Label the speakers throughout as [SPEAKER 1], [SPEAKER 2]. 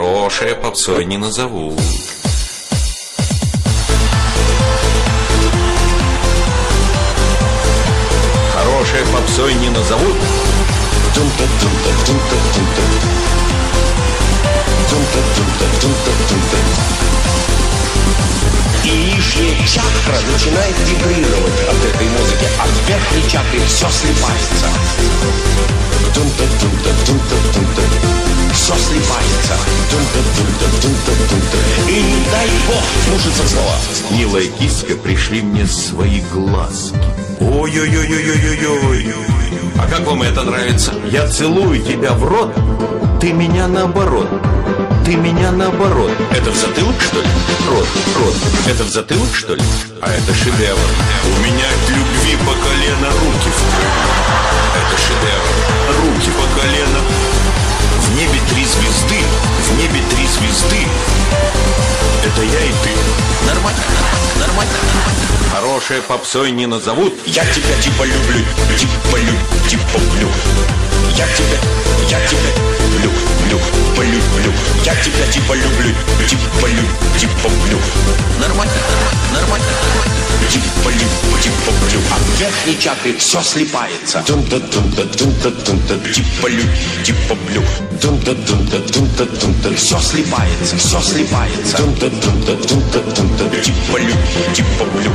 [SPEAKER 1] Хорошее попсой не назовут. Хорошее попсой не назовут.
[SPEAKER 2] И лишняя чакра начинает вибрировать от этой музыки. От верхней чакры все слипается. Все слипается. И не дай бог слушаться снова.
[SPEAKER 1] Милая киска, пришли мне свои глазки. Ой-ой-ой-ой-ой-ой. А как вам это нравится? Я целую тебя в рот, ты меня наоборот. Ты меня наоборот. Это в затылок, что ли? Рот. Это в затылок, что ли? А это шедевр. У меня от любви по колено руки в крови. Это шедевр. Руки по колено. В небе 3 звезды. В небе 3 звезды. Это я и ты. Нормально. Хорошее попсой не назовут.
[SPEAKER 2] Я тебя типа люблю, типа люблю. Я тебя люблю. Я тебя типа люблю, типа люблю. Нормально. Типа люблю. А в верхней чакре все слипается. Типа люблю. Все слипается. Типа люблю.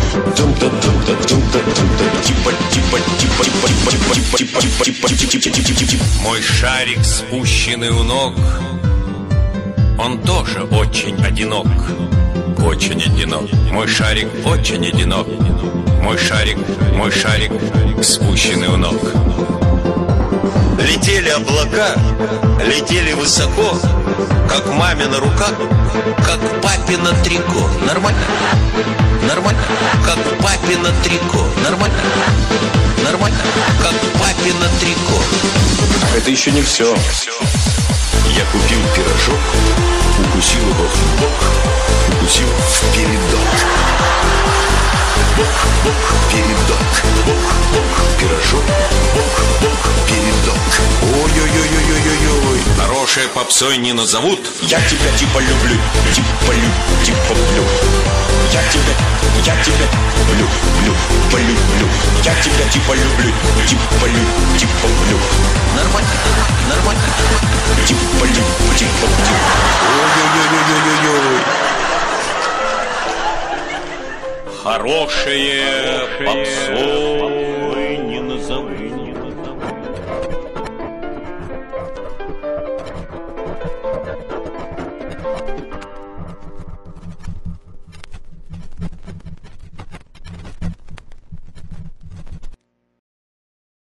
[SPEAKER 1] Мой шарик, спущенный у ног, он тоже очень одинок. Очень одинок. Мой шарик очень одинок. Мой шарик, спущенный у ног. Летели облака, летели высоко, как мамина рука, как папина трико. Нормально. Как папина трико. Нормально. Как папина трико.
[SPEAKER 2] Это еще не все.
[SPEAKER 1] Я купил пирожок, укусил его в бок, укусил в передок. Бок, передок. Пирожок, бок, передок. Ой-ой-ой-ой-ой-ой. Хорошее попсой не назовут.
[SPEAKER 2] Я тебя типа люблю, типа люблю. Я тебя люблю. Я тебя типа люблю, типа люблю.
[SPEAKER 1] Нормально.
[SPEAKER 2] Типа люблю.
[SPEAKER 1] Ой-ой-ой-ой-ой-ой. Хорошее попсой